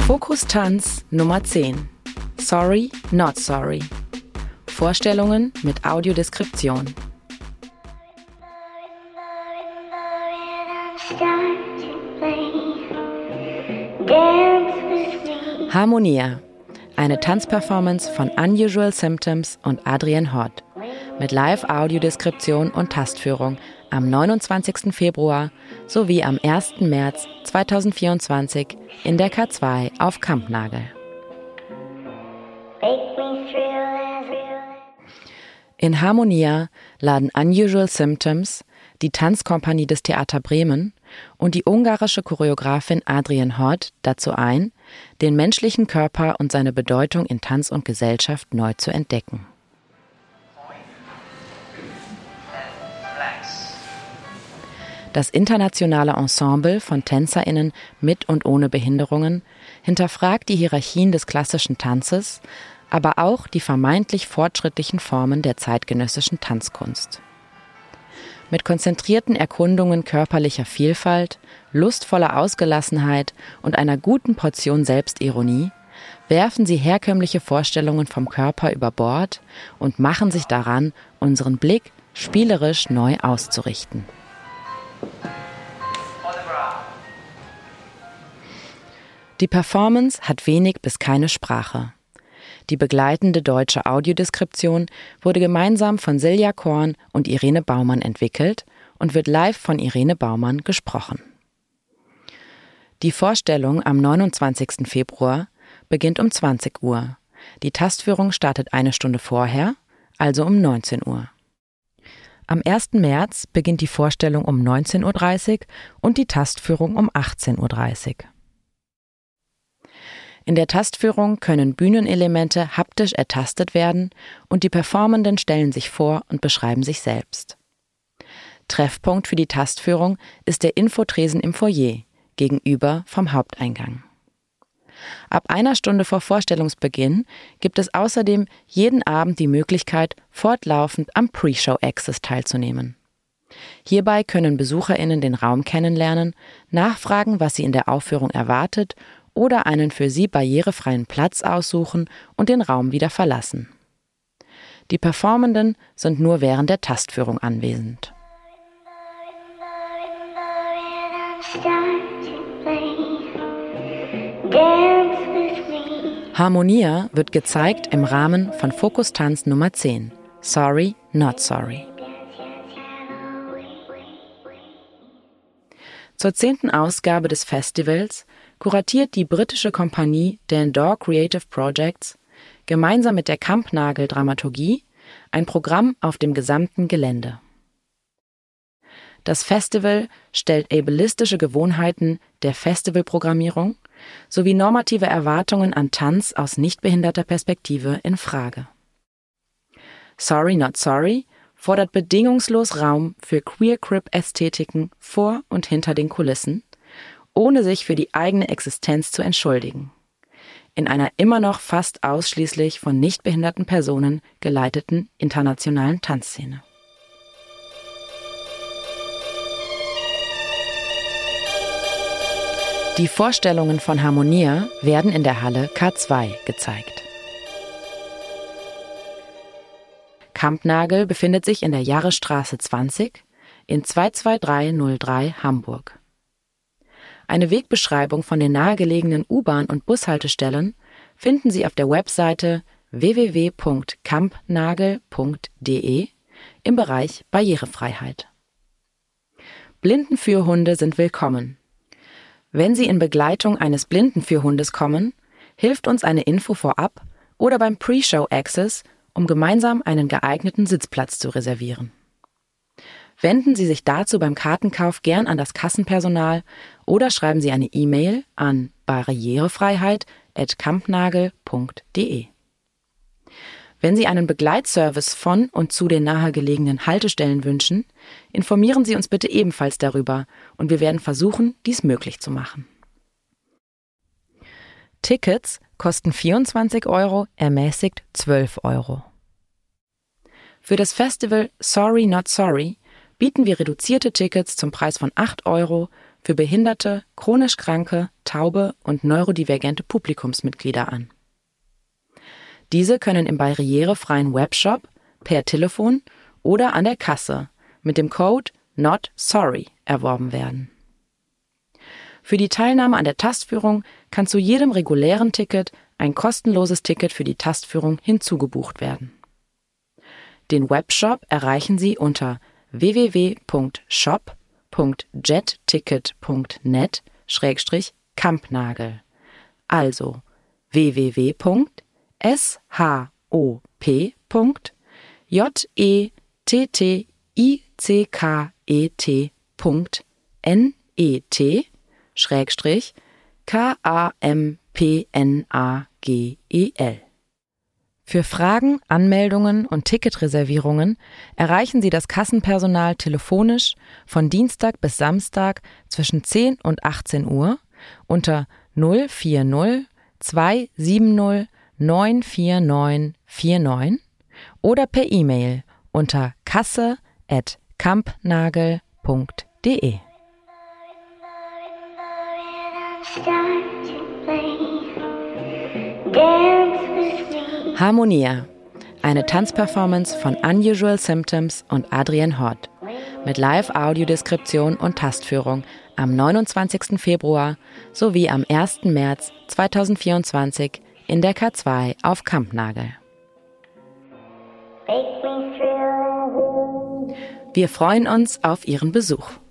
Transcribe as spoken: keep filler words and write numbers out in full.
Fokus Tanz Nummer zehn. Sorry, not sorry. Vorstellungen mit Audiodeskription. Harmonia. Eine Tanzperformance von Unusual Symptoms und Adrian Hort. Mit Live-Audiodeskription und Tastführung am neunundzwanzigsten Februar sowie am ersten März zweitausendvierundzwanzig in der K zwei auf Kampnagel. In Harmonia laden Unusual Symptoms, die Tanzkompanie des Theater Bremen und die ungarische Choreografin Adrian Hort dazu ein, den menschlichen Körper und seine Bedeutung in Tanz und Gesellschaft neu zu entdecken. Das internationale Ensemble von TänzerInnen mit und ohne Behinderungen hinterfragt die Hierarchien des klassischen Tanzes, aber auch die vermeintlich fortschrittlichen Formen der zeitgenössischen Tanzkunst. Mit konzentrierten Erkundungen körperlicher Vielfalt, lustvoller Ausgelassenheit und einer guten Portion Selbstironie werfen sie herkömmliche Vorstellungen vom Körper über Bord und machen sich daran, unseren Blick spielerisch neu auszurichten. Die Performance hat wenig bis keine Sprache. Die begleitende deutsche Audiodeskription wurde gemeinsam von Silja Korn und Irene Baumann entwickelt und wird live von Irene Baumann gesprochen. Die Vorstellung am neunundzwanzigsten Februar beginnt um zwanzig Uhr. Die Tastführung startet eine Stunde vorher, also um neunzehn Uhr. Am ersten März beginnt die Vorstellung um neunzehn Uhr dreißig und die Tastführung um achtzehn Uhr dreißig. In der Tastführung können Bühnenelemente haptisch ertastet werden und die Performenden stellen sich vor und beschreiben sich selbst. Treffpunkt für die Tastführung ist der Infotresen im Foyer, gegenüber vom Haupteingang. Ab einer Stunde vor Vorstellungsbeginn gibt es außerdem jeden Abend die Möglichkeit, fortlaufend am Pre-Show-Access teilzunehmen. Hierbei können BesucherInnen den Raum kennenlernen, nachfragen, was sie in der Aufführung erwartet oder einen für sie barrierefreien Platz aussuchen und den Raum wieder verlassen. Die Performenden sind nur während der Tastführung anwesend. Harmonia wird gezeigt im Rahmen von Fokus Tanz Nummer zehn. Sorry, not sorry. Zur zehnten Ausgabe des Festivals kuratiert die britische Kompanie Dandore Creative Projects gemeinsam mit der Kampnagel Dramaturgie ein Programm auf dem gesamten Gelände. Das Festival stellt ableistische Gewohnheiten der Festivalprogrammierung sowie normative Erwartungen an Tanz aus nichtbehinderter Perspektive in Frage. Sorry Not Sorry fordert bedingungslos Raum für Queer-Crip-Ästhetiken vor und hinter den Kulissen, ohne sich für die eigene Existenz zu entschuldigen. In einer immer noch fast ausschließlich von nichtbehinderten Personen geleiteten internationalen Tanzszene. Die Vorstellungen von Harmonia werden in der Halle K zwei gezeigt. Kampnagel befindet sich in der Jahresstraße zwanzig in zwei zwei drei null drei Hamburg. Eine Wegbeschreibung von den nahegelegenen U-Bahn- und Bushaltestellen finden Sie auf der Webseite w w w punkt kampnagel punkt d e im Bereich Barrierefreiheit. Blindenführhunde sind willkommen. Wenn Sie in Begleitung eines Blindenführhundes kommen, hilft uns eine Info vorab oder beim Pre-Show-Access, um gemeinsam einen geeigneten Sitzplatz zu reservieren. Wenden Sie sich dazu beim Kartenkauf gern an das Kassenpersonal oder schreiben Sie eine E-Mail an barrierefreiheit at kampnagel punkt d e. Wenn Sie einen Begleitservice von und zu den nahegelegenen Haltestellen wünschen, informieren Sie uns bitte ebenfalls darüber und wir werden versuchen, dies möglich zu machen. Tickets kosten vierundzwanzig Euro, ermäßigt zwölf Euro. Für das Festival Sorry Not Sorry bieten wir reduzierte Tickets zum Preis von acht Euro für behinderte, chronisch kranke, taube und neurodivergente Publikumsmitglieder an. Diese können im barrierefreien Webshop, per Telefon oder an der Kasse mit dem Code Not Sorry erworben werden. Für die Teilnahme an der Tastführung kann zu jedem regulären Ticket ein kostenloses Ticket für die Tastführung hinzugebucht werden. Den Webshop erreichen Sie unter w w w punkt shop punkt jetticket punkt net schrägstrich kampnagel, also w w w punkt shop punkt jetticket punkt net schrägstrich kampnagel. Für Fragen, Anmeldungen und Ticketreservierungen erreichen Sie das Kassenpersonal telefonisch von Dienstag bis Samstag zwischen zehn und achtzehn Uhr unter null vier null zwei sieben null neun vier neun vier neun oder per E-Mail unter kasse at kampnagel punkt de. Harmonia, eine Tanzperformance von Unusual Symptoms und Adrienne Hort mit Live-Audiodeskription und Tastführung am neunundzwanzigsten Februar sowie am ersten März zweitausendvierundzwanzig in der K zwei auf Kampnagel. Wir freuen uns auf Ihren Besuch.